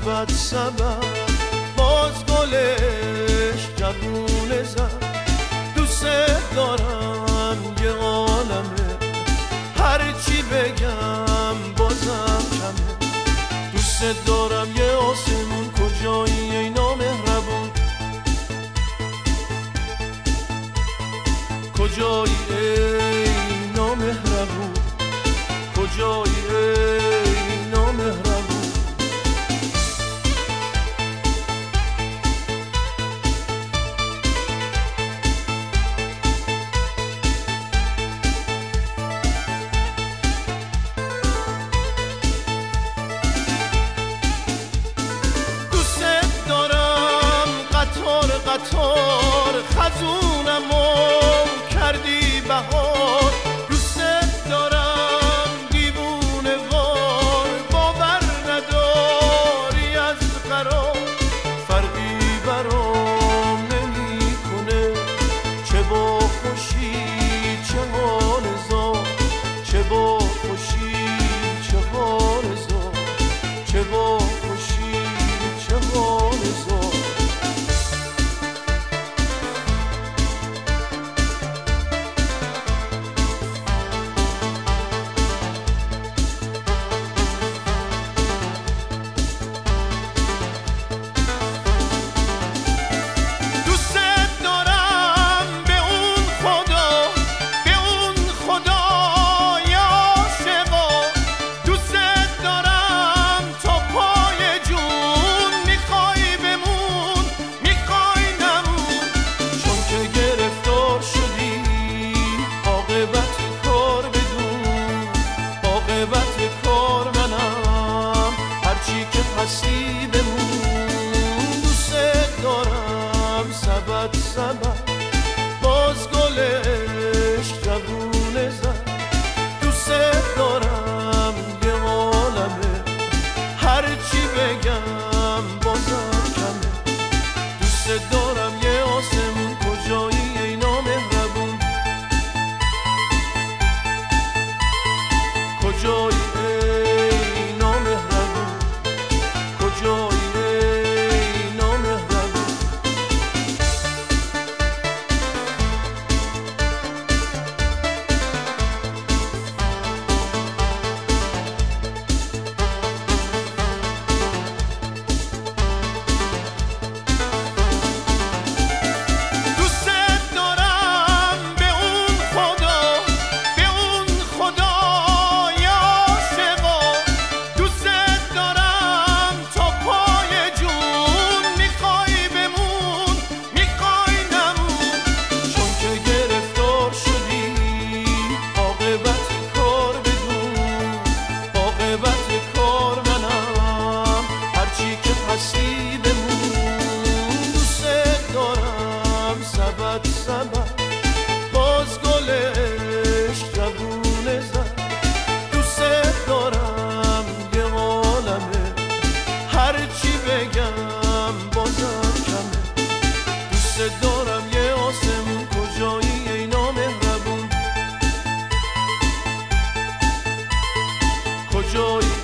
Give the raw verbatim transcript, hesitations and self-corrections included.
سبد سبد باز گلش جوونه زد. دوست دارم یه عالمه، هرچی بگم بازم کمه. دوست دارم یه آسمون، کجایی ای نامهربون؟ کجایی ای نامهربون؟ کجایی ای نامهربون؟ قطار خزونمو کردی بهار. دوست دارم دیوونه وار، باور نداری از قرار. فرقی برام نمی کنه، چه با خوشی چه حال زار. چه با خوشی چه حال زار. چه با خوشی چه حال زار. هستی بمون. دوست دارم سبد سبد باز گلش جوونه زد. دوست دارم یه عالمه، هرچی بگم بازم کمه. دوست دارم یه آسمون، کجایی ای نامهربون؟ کجایی ای نامهربون؟ کجایی ای نامهربون؟ دوست دارم به اون خدا، به اون خدای عاشقا. دوست دارم تا پای جون، میخوای بمون میخوای نمون. چون که گرفتار شدی عاقبت کار بدون. عاقبت کار منم، هرچی که هستی بمون. دوست دارم سبد سبد باز گلش جوونه زد. دوست دارم یه عالمه، هرچی بگم بازم کمه. دوست دارم یه آسمون، کجایی ای نامهربون؟ کجایی